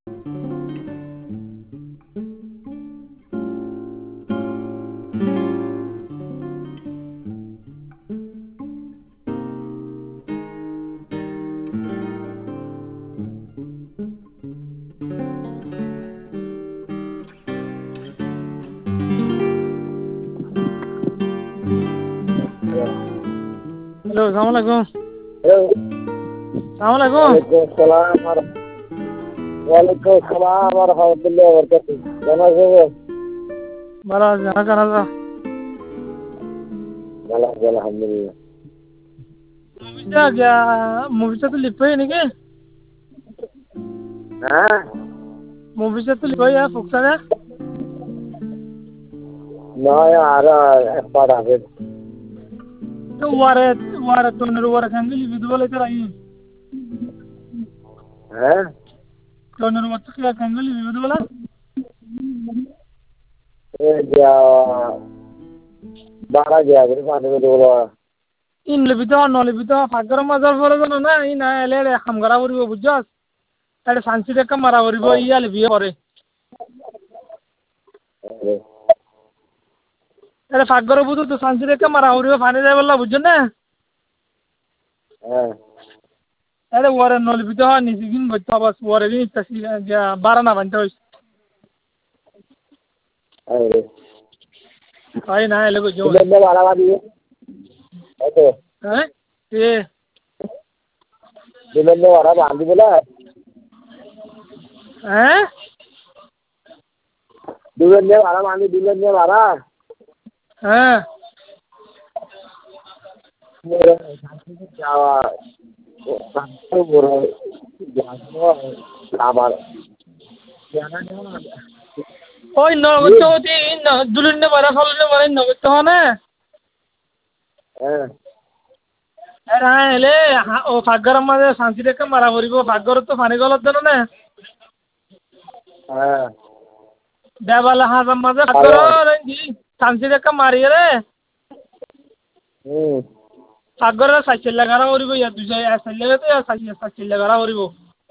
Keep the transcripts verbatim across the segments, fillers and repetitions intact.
Hello अस्सलाम वालेकुम। Hello अस्सलाम वालेकुम। वालेकुम सलाम और वालेकुम सलाम और रहमतुल्लाहि व बरकातहू। কেমন আছো? ভালো আছি, আর কেন আছো? ভালো আছি আলহামদুলিল্লাহ। মুভিটা গিয়া মুভিটা তো লিপ হয়ে নাকি? হ্যাঁ মুভিটা তো লিপ হয়ে ফুকসারে নয় আর এক পার আছে। তো ওয়ারে ওয়ারে তো নর ওয়ারে খান লিপ দিবো লাই তাই হ্যাঁ তো নর ওয়ারে তো কি খান লিপ দিবো লা এই যা বারা গিয়া করে পানি দিয়ে বলো। ইন লিপ তো ন লিপ তো ফাগর মাজার পরে জানো না ই না এলে হামগারা করিব বুঝছস এটা শান্তি দেখা মারা করিব ইয়া লিপ করে এটা ফাগর বুঝু তো শান্তি দেখা মারা করিব পানি যাই বললা বুঝছ না হ্যাঁ এটা ওয়ারে ন লিপ তো নিছি কিন বইতো বাস ওয়ারে নি তাসি গিয়া বারা না বানতে হইছে আরে হয় না এলে বুঝছো দিলে বারা বাদিয়ে ওকে হ্যাঁ এ দিলে বারা বাঁধি বলে হ্যাঁ দিলে বারা বাঁধি দিলে বারা হ্যাঁ মেরে যাওয়া তো বড় জানো আবার জানা না ওই নগদ হতি দুলিনে বারা ফলনে বারা নগদ হনে হ্যাঁ এরা এলে ও ফাগর মাঝে শান্তি দেখা মারা করিব ফাগর তো পানি গলত দেন না হ্যাঁ দেবালা হাজার মাঝে ফাগর শান্তি দেখা মারি রে হুম ফাগর সাইকেল লাগারা করিব ইয়া দুই সাইকেল তো সাইকেল লাগারা করিব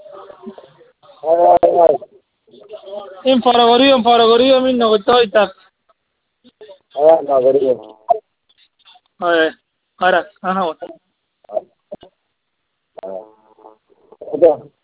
ইম ফর করি ইম ফর করি আমি নগদ হইতা হ্যাঁ না করি হয় হয় হ্যাঁ হ্যাঁ